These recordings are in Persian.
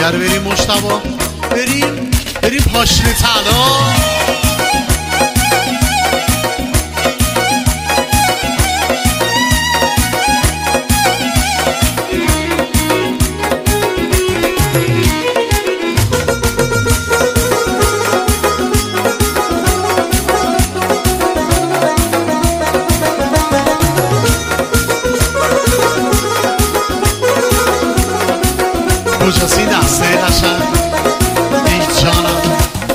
دیگر بریم مجتبی، بریم پاشنه طلا. کجاست این دسته قشنگ ای جانم؟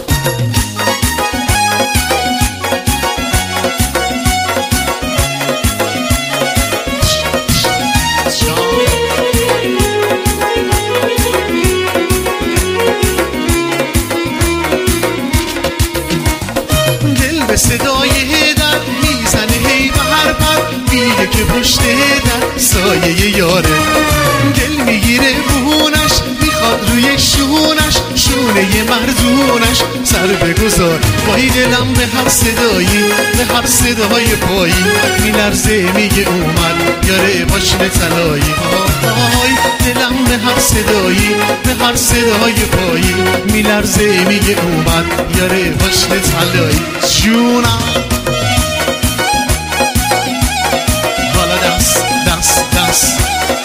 دل به صدای در میزنه هی به هر پر، میگه که پشت در سایه یاره. دل میگیره بهونش، میخواد روی شونش، شونه مردونش سر بگذار. وای دلم به هر صدایی، به هر صدای پایی میلرزه، میگه اومد یاره پاشنه طلایی. وای دلم به هر صدایی، به هر صدای پایی میلرزه، میگه اومد یاره پاشنه طلایی. جونم بالا دست دست دست.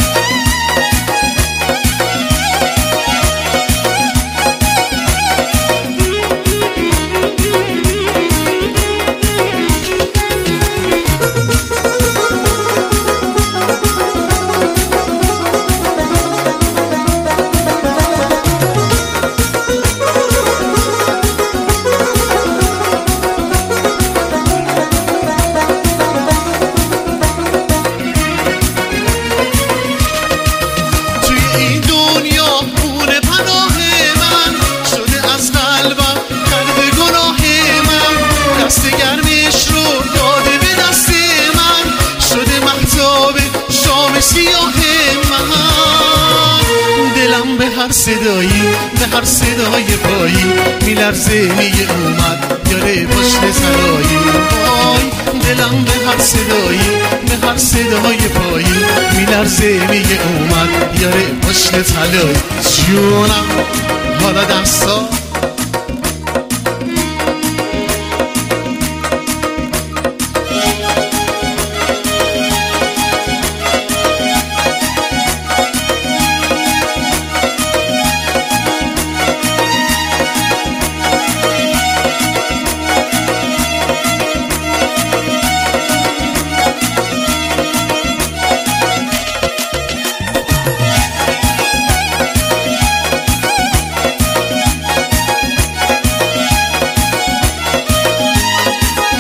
دلم به هر صدایی، به هر صدای پایی میلرزه، میگه اومد یاره پاشنه طلایی. وای دلم به هر صدایی، به هر صدای پایی میلرزه، میگه اومد یاره پاشنه طلایی. جونم حالا دستا